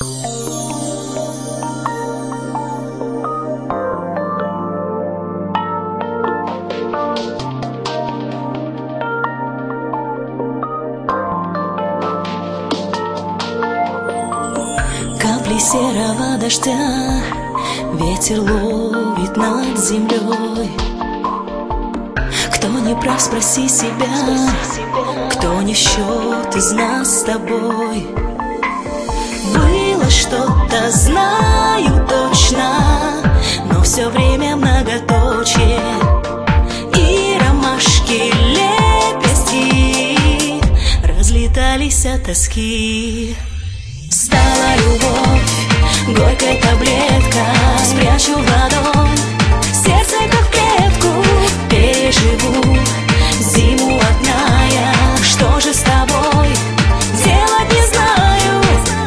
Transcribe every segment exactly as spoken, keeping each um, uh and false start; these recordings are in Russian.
Капли серого дождя ветер ловит над землей. Кто не прав, спроси себя, кто не в счет из нас с тобой. Было что-то, знаю точно, но все время многоточие. И ромашки, лепестки разлетались от тоски. Стала любовь, горькая таблетка, спрячу в ладонь, сердце как в клетку. Переживу зиму одна я, что же с тобой делать не знаю.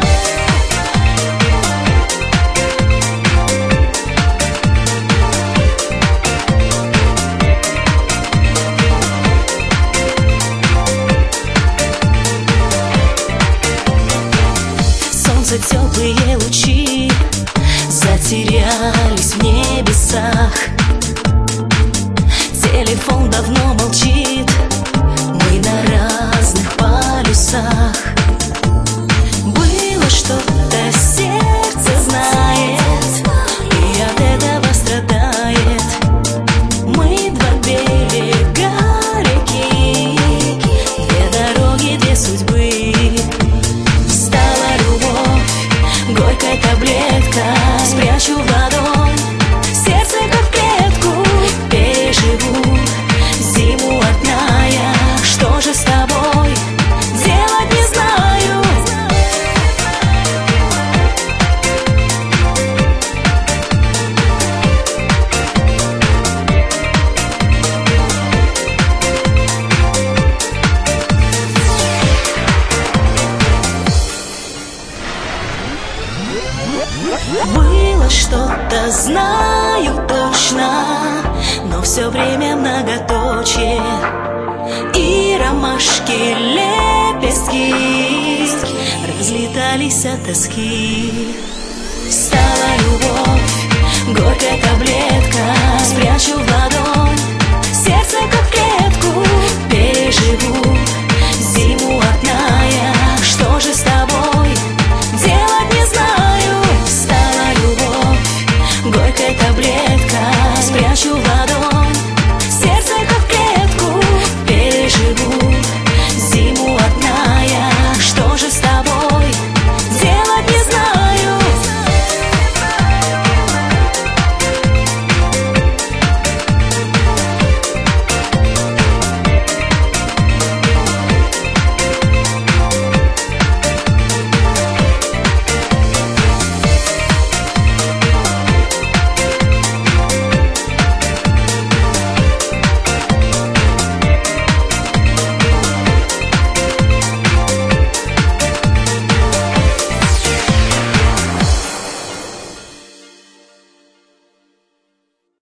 Солнце, теплые лучи затерялись в небесах. Телефон давно молчит, мы на разных полюсах. Было что-то, сердце знает, и от этого страдает. Мы два берега реки, две дороги, две судьбы. Стала любовь, горькая таблетка, спрячу в ладонь, сердце как в клетку. Переживу зиму одна я, что же с тобой делать не знаю. Было что-то, знаю точно, но все время многоточие. И ромашки, лепестки разлетались от тоски. Стала любовь, горькая таблетка, спрячу в